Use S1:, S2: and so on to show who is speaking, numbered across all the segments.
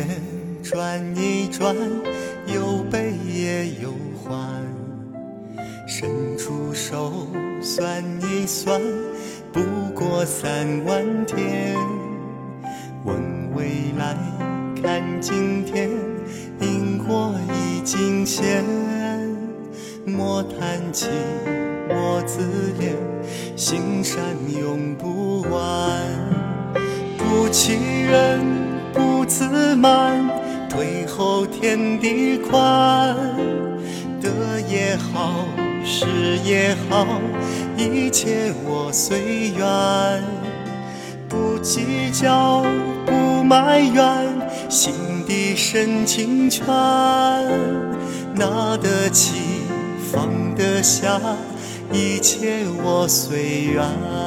S1: 间转一转，有悲也有欢。伸出手算一算，不过3万天。问未来，看今天，因果已尽现。莫叹气，莫自怜，心善永不完。不欺人，不自满，退后天地宽。得也好，失也好，一切我随缘。不计较，不埋怨，心底深情圈。拿得起，放得下，一切我随缘。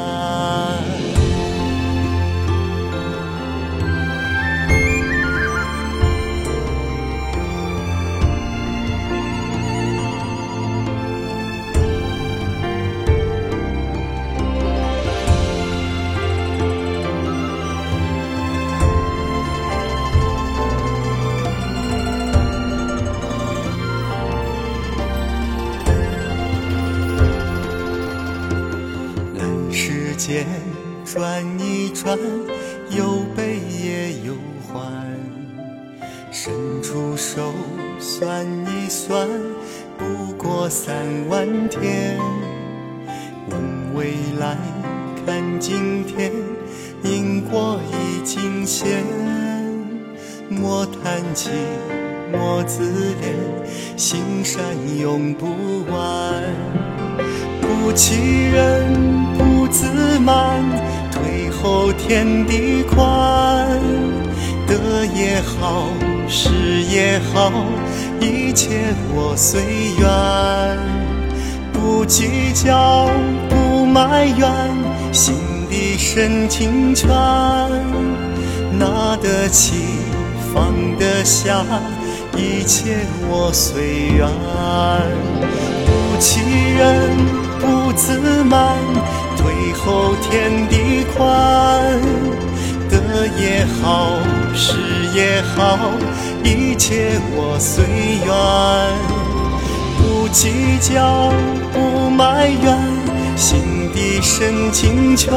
S1: 时间转一转，有悲也有欢。伸出手算一算，不过3万天。问未来，看今天，因果已尽现。莫叹气，莫自怜，心善永不完。不欺人，不自满，退后天地宽。得也好，失也好，一切我随缘。不计较，不埋怨，心底深情圈。拿得起，放得下，一切我随缘。不欺人，不自满，退后天地宽。得也好，失也好，一切我随缘。不计较，不埋怨，心底深情圈。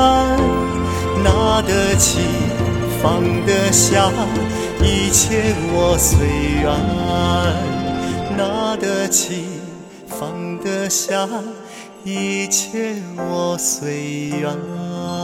S1: 拿得起，放得下，一切我随缘。拿得起，放得下，一切我随缘。